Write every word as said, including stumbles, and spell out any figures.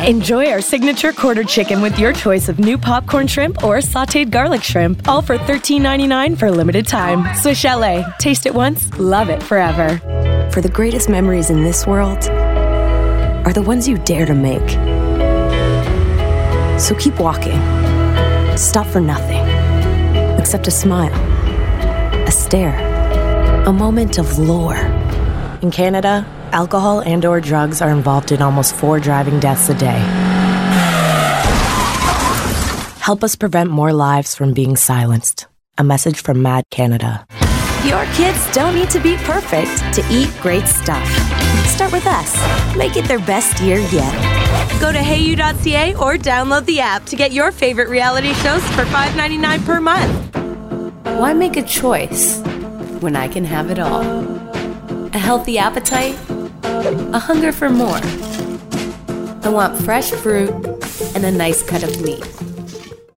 Enjoy our signature quarter chicken with your choice of new popcorn shrimp or sautéed garlic shrimp, all for thirteen ninety-nine for a limited time. Swiss Chalet. Taste it once, love it forever. For the greatest memories in this world are the ones you dare to make. So keep walking. Stop for nothing. Except a smile, a stare, a moment of lore. In Canada, alcohol and or drugs are involved in almost four driving deaths a day. Help us prevent more lives from being silenced. A message from Mad Canada. Your kids don't need to be perfect to eat great stuff. Start with us. Make it their best year yet. Go to hey you dot c a or download the app to get your favorite reality shows for five ninety-nine per month. Why make a choice when I can have it all? A healthy appetite? A hunger for more? I want fresh fruit and a nice cut of meat.